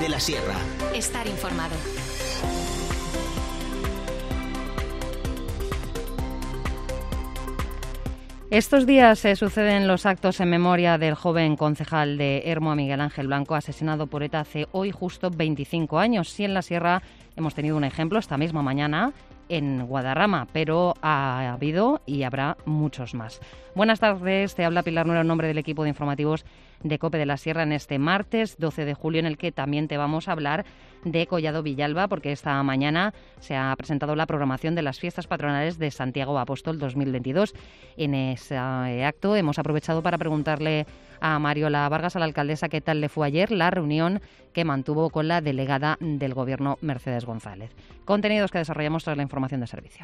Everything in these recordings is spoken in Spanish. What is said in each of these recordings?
de la Sierra. Estar informado. Estos días se suceden los actos en memoria del joven concejal de Hermoa, Miguel Ángel Blanco, asesinado por ETA hace hoy justo 25 años. Y en la Sierra hemos tenido un ejemplo esta misma mañana en Guadarrama, pero ha habido y habrá muchos más. Buenas tardes, te habla Pilar Nuera en nombre del equipo de informativos de COPE de la Sierra en este martes 12 de julio, en el que también te vamos a hablar de Collado Villalba, porque esta mañana se ha presentado la programación de las fiestas patronales de Santiago Apóstol 2022. En ese acto hemos aprovechado para preguntarle a Mariola Vargas, a la alcaldesa, qué tal le fue ayer la reunión que mantuvo con la delegada del Gobierno, Mercedes González. Contenidos que desarrollamos tras la información de servicio.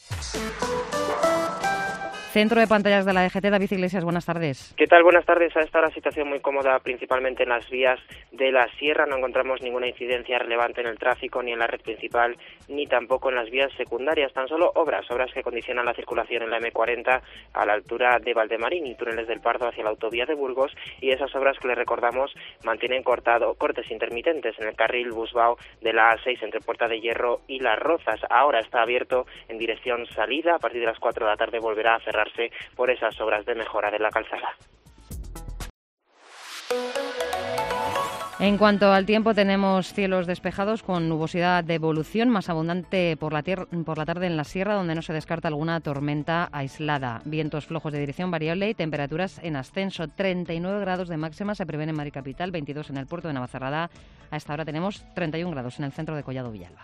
Centro de pantallas de la DGT, David Iglesias, buenas tardes. ¿Qué tal? Buenas tardes. A esta hora situación muy cómoda, principalmente en las vías de la Sierra. No encontramos ninguna incidencia relevante en el tráfico, ni en la red principal, ni tampoco en las vías secundarias. Tan solo obras que condicionan la circulación en la M40 a la altura de Valdemarín y túneles del Pardo hacia la autovía de Burgos. Y esas obras que les recordamos mantienen cortes intermitentes en el carril Busbao de la A6 entre Puerta de Hierro y Las Rozas. Ahora está abierto en dirección salida. A partir de las 4 de la tarde volverá a cerrar por esas obras de mejora de la calzada. En cuanto al tiempo, tenemos cielos despejados con nubosidad de evolución más abundante por la tarde en la Sierra, donde no se descarta alguna tormenta aislada. Vientos flojos de dirección variable y temperaturas en ascenso. 39 grados de máxima se prevén en Madrid capital, 22 en el puerto de Navacerrada. A esta hora tenemos 31 grados en el centro de Collado Villalba.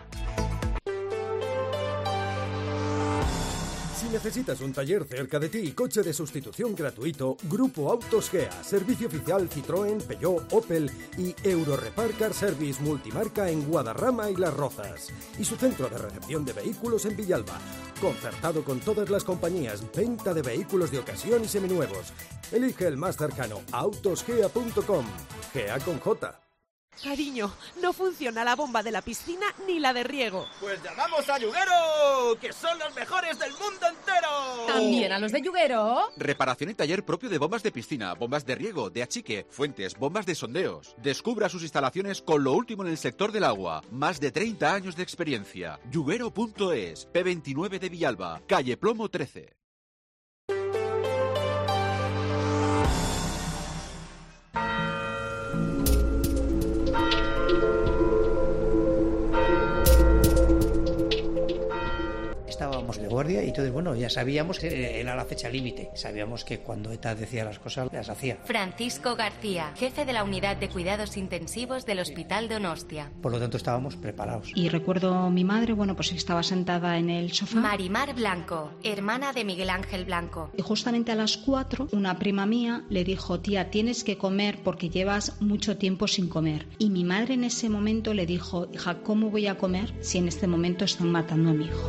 Si necesitas un taller cerca de ti y coche de sustitución gratuito, Grupo Autos Gea, servicio oficial Citroën, Peugeot, Opel y Eurorepar Car Service multimarca en Guadarrama y Las Rozas. Y su centro de recepción de vehículos en Villalba, concertado con todas las compañías, venta de vehículos de ocasión y seminuevos. Elige el más cercano, autosgea.com, Gea con J. Cariño, no funciona la bomba de la piscina ni la de riego. Pues llamamos a Yuguero, que son los mejores del mundo entero. ¿También a los de Yuguero? Reparación y taller propio de bombas de piscina, bombas de riego, de achique, fuentes, bombas de sondeos. Descubra sus instalaciones con lo último en el sector del agua. Más de 30 años de experiencia. Yuguero.es, P29 de Villalba, calle Plomo 13. Estábamos de guardia y entonces, bueno, ya sabíamos que era la fecha límite. Sabíamos que cuando ETA decía las cosas, las hacía. Francisco García, jefe de la Unidad de Cuidados Intensivos del Hospital Donostia. Por lo tanto, estábamos preparados. Y recuerdo a mi madre, pues estaba sentada en el sofá. Marimar Blanco, hermana de Miguel Ángel Blanco. Y justamente a las 4, una prima mía le dijo: tía, tienes que comer porque llevas mucho tiempo sin comer. Y mi madre en ese momento le dijo: hija, ¿cómo voy a comer si en este momento están matando a mi hijo?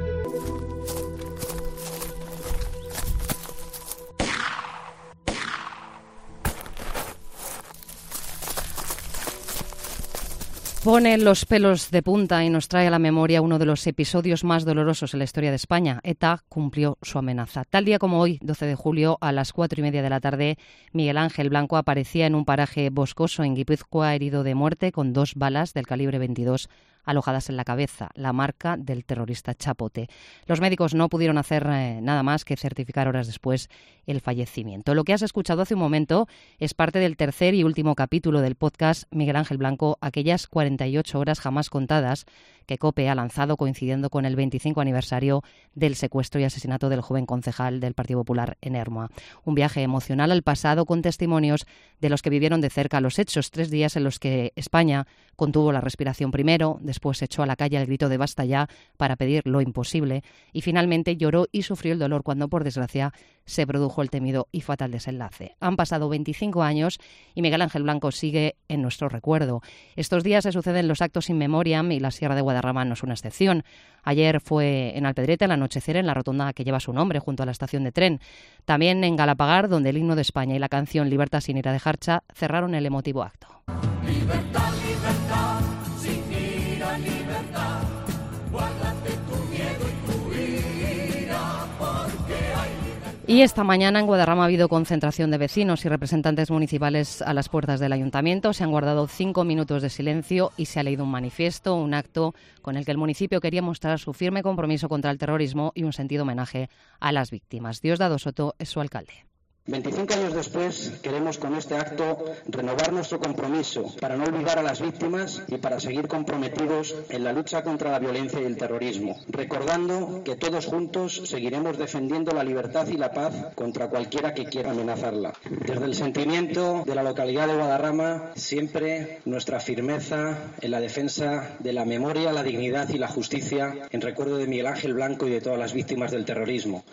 Pone los pelos de punta y nos trae a la memoria uno de los episodios más dolorosos en la historia de España. ETA cumplió su amenaza. Tal día como hoy, 12 de julio, a las 4:30 de la tarde, Miguel Ángel Blanco aparecía en un paraje boscoso en Guipúzcoa, herido de muerte con 2 balas del calibre 22 alojadas en la cabeza, la marca del terrorista Chapote. Los médicos no pudieron hacer nada más que certificar horas después el fallecimiento. Lo que has escuchado hace un momento es parte del tercer y último capítulo del podcast Miguel Ángel Blanco, aquellas 48 horas jamás contadas, que COPE ha lanzado coincidiendo con el 25 aniversario del secuestro y asesinato del joven concejal del Partido Popular en Hermoa. Un viaje emocional al pasado con testimonios de los que vivieron de cerca los hechos. 3 días en los que España contuvo la respiración primero, después echó a la calle el grito de basta ya para pedir lo imposible y finalmente lloró y sufrió el dolor cuando, por desgracia, se produjo el temido y fatal desenlace. Han pasado 25 años y Miguel Ángel Blanco sigue en nuestro recuerdo. Estos días se suceden los actos in memoriam y la Sierra de Guadarrama no es una excepción. Ayer fue en Alpedrete, al anochecer, en la rotonda que lleva su nombre, junto a la estación de tren. También en Galapagar, donde el himno de España y la canción Libertad sin ira de Jarcha cerraron el emotivo acto. Libertad, libertad, sin ira, libertad, guárdate tu miedo y tu ira, porque hay libertad. Y esta mañana en Guadarrama ha habido concentración de vecinos y representantes municipales a las puertas del ayuntamiento. Se han guardado 5 minutos de silencio y se ha leído un manifiesto, un acto con el que el municipio quería mostrar su firme compromiso contra el terrorismo y un sentido homenaje a las víctimas. Diosdado Soto es su alcalde. 25 años después, queremos con este acto renovar nuestro compromiso para no olvidar a las víctimas y para seguir comprometidos en la lucha contra la violencia y el terrorismo, recordando que todos juntos seguiremos defendiendo la libertad y la paz contra cualquiera que quiera amenazarla. Desde el sentimiento de la localidad de Guadarrama, siempre nuestra firmeza en la defensa de la memoria, la dignidad y la justicia, en recuerdo de Miguel Ángel Blanco y de todas las víctimas del terrorismo.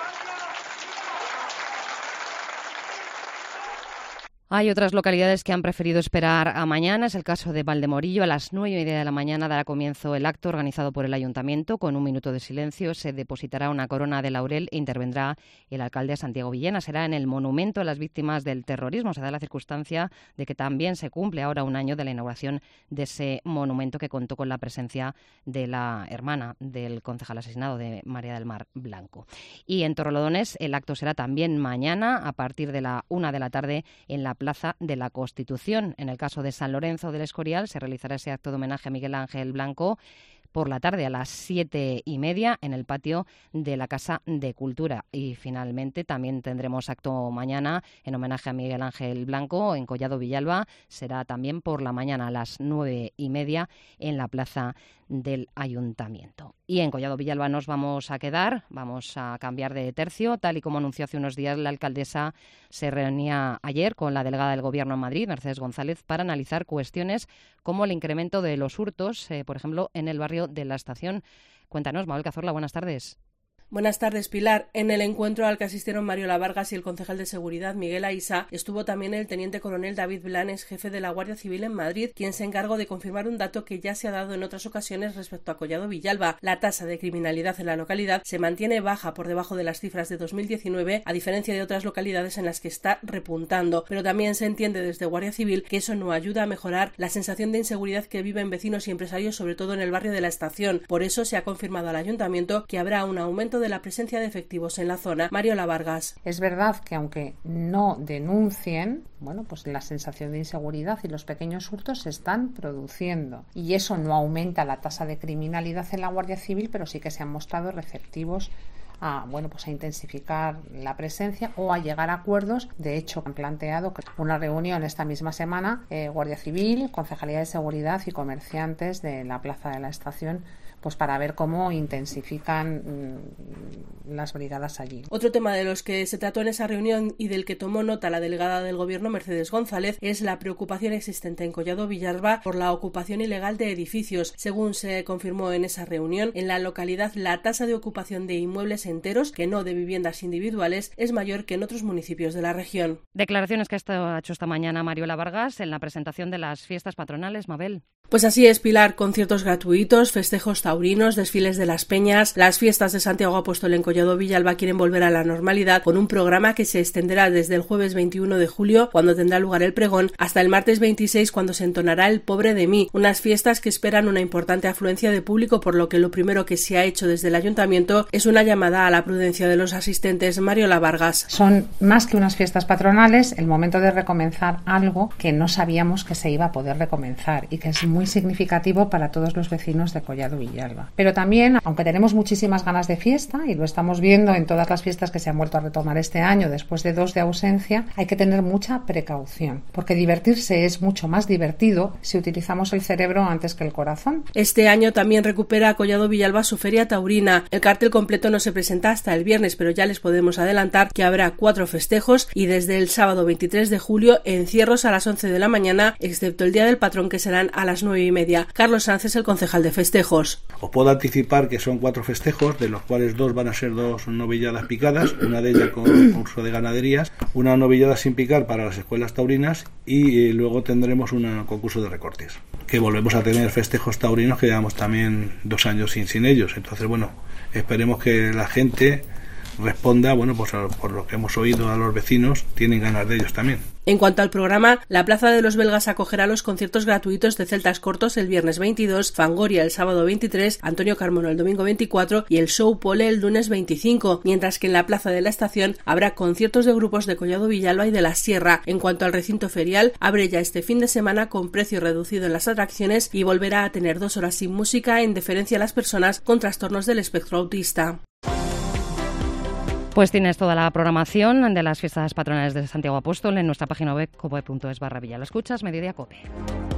Hay otras localidades que han preferido esperar a mañana. Es el caso de Valdemorillo. A las 9:30 de la mañana dará comienzo el acto organizado por el ayuntamiento. Con un minuto de silencio se depositará una corona de laurel e intervendrá el alcalde Santiago Villena. Será en el monumento a las víctimas del terrorismo. Se da la circunstancia de que también se cumple ahora un año de la inauguración de ese monumento que contó con la presencia de la hermana del concejal asesinado, de María del Mar Blanco. Y en Torrelodones el acto será también mañana a partir de la 1 de la tarde en la Plaza de la Constitución. En el caso de San Lorenzo del Escorial se realizará ese acto de homenaje a Miguel Ángel Blanco por la tarde a las 7:30 en el patio de la Casa de Cultura. Y finalmente también tendremos acto mañana en homenaje a Miguel Ángel Blanco en Collado Villalba. Será también por la mañana a las 9:30 en la Plaza del Ayuntamiento. Y en Collado Villalba nos vamos a quedar, vamos a cambiar de tercio. Tal y como anunció hace unos días, la alcaldesa se reunía ayer con la delegada del Gobierno en Madrid, Mercedes González, para analizar cuestiones como el incremento de los hurtos, por ejemplo, en el barrio de la Estación. Cuéntanos, Mabel Cazorla, buenas tardes. Buenas tardes, Pilar. En el encuentro al que asistieron Mariola Vargas y el concejal de Seguridad, Miguel Aisa, estuvo también el teniente coronel David Blanes, jefe de la Guardia Civil en Madrid, quien se encargó de confirmar un dato que ya se ha dado en otras ocasiones respecto a Collado Villalba. La tasa de criminalidad en la localidad se mantiene baja por debajo de las cifras de 2019, a diferencia de otras localidades en las que está repuntando. Pero también se entiende desde Guardia Civil que eso no ayuda a mejorar la sensación de inseguridad que viven vecinos y empresarios, sobre todo en el barrio de la Estación. Por eso se ha confirmado al Ayuntamiento que habrá un aumento de la presencia de efectivos en la zona. Mariola Vargas. Es verdad que aunque no denuncien, pues la sensación de inseguridad y los pequeños hurtos se están produciendo. Y eso no aumenta la tasa de criminalidad en la Guardia Civil, pero sí que se han mostrado receptivos a intensificar la presencia o a llegar a acuerdos. De hecho, han planteado una reunión esta misma semana, Guardia Civil, Concejalía de Seguridad y comerciantes de la Plaza de la Estación, para ver cómo intensifican las brigadas allí. Otro tema de los que se trató en esa reunión y del que tomó nota la delegada del Gobierno, Mercedes González, es la preocupación existente en Collado Villalba por la ocupación ilegal de edificios. Según se confirmó en esa reunión, en la localidad la tasa de ocupación de inmuebles enteros, que no de viviendas individuales, es mayor que en otros municipios de la región. Declaraciones que ha hecho esta mañana Mariola Vargas en la presentación de las fiestas patronales, Mabel. Pues así es, Pilar, conciertos gratuitos, festejos taurinos, desfiles de las peñas. Las fiestas de Santiago Apóstol en Collado Villalba quieren volver a la normalidad con un programa que se extenderá desde el jueves 21 de julio, cuando tendrá lugar el pregón, hasta el martes 26, cuando se entonará el Pobre de mí. Unas fiestas que esperan una importante afluencia de público, por lo que lo primero que se ha hecho desde el Ayuntamiento es una llamada a la prudencia de los asistentes. Mariola Vargas. Son más que unas fiestas patronales, el momento de recomenzar algo que no sabíamos que se iba a poder recomenzar y que es muy significativo para todos los vecinos de Collado Villalba. Pero también, aunque tenemos muchísimas ganas de fiesta y lo estamos viendo en todas las fiestas que se han vuelto a retomar este año después de 2 de ausencia, hay que tener mucha precaución, porque divertirse es mucho más divertido si utilizamos el cerebro antes que el corazón. Este año también recupera Collado Villalba su feria taurina. El cartel completo no se presenta hasta el viernes, pero ya les podemos adelantar que habrá 4 festejos y desde el sábado 23 de julio encierros a las 11 de la mañana, excepto el Día del Patrón, que serán a las 9:30. Carlos Sánchez, el concejal de festejos. Os puedo anticipar que son 4 festejos, de los cuales 2 van a ser 2 novilladas picadas, una de ellas con concurso de ganaderías, una novillada sin picar para las escuelas taurinas y luego tendremos un concurso de recortes. Que volvemos a tener festejos taurinos, que llevamos también 2 años sin ellos. Entonces, esperemos que la gente responda, bueno, pues por lo que hemos oído a los vecinos, tienen ganas de ellos también. En cuanto al programa, la Plaza de los Belgas acogerá los conciertos gratuitos de Celtas Cortos el viernes 22, Fangoria el sábado 23, Antonio Carmona el domingo 24 y el Show Pole el lunes 25, mientras que en la Plaza de la Estación habrá conciertos de grupos de Collado Villalba y de la Sierra. En cuanto al recinto ferial, abre ya este fin de semana con precio reducido en las atracciones y volverá a tener 2 horas sin música en deferencia a las personas con trastornos del espectro autista. Pues tienes toda la programación de las fiestas patronales de Santiago Apóstol en nuestra página web cope.es/Villa. Lo escuchas, Mediodía Cope.